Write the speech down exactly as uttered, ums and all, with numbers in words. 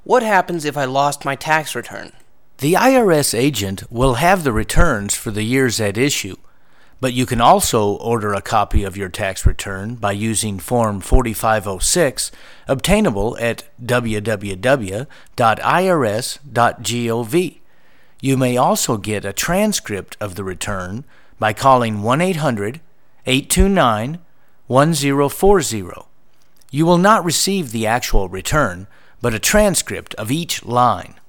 What happens if I lost my tax return? The I R S agent will have the returns for the years at issue, but you can also order a copy of your tax return by using Form forty-five oh six, obtainable at w w w dot i r s dot gov. You may also get a transcript of the return by calling one eight hundred, eight two nine, one zero four zero. You will not receive the actual return, but a transcript of each line.